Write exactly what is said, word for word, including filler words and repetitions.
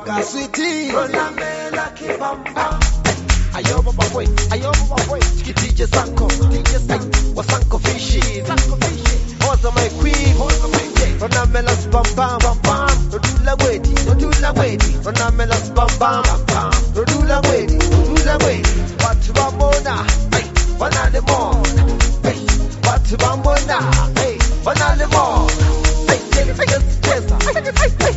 Waka sweetie. Ronamela kibamba. Ayo baba boy, ayo baba boy. Chiki D J Sanko, D J Sanko, wa Sanko Fishy, Sanko Fishy. Hoza my queen, hoza my queen. Ronamela bam bam bam bam. No do la wedi, no do la wedi. Ronamela bam bam bam bam. No do la wedi, no do la wedi. Watu bambona, hey, wanale mo. Hey, watu bambona, hey, wanale mo. Hey, hey, hey, hey, hey, hey.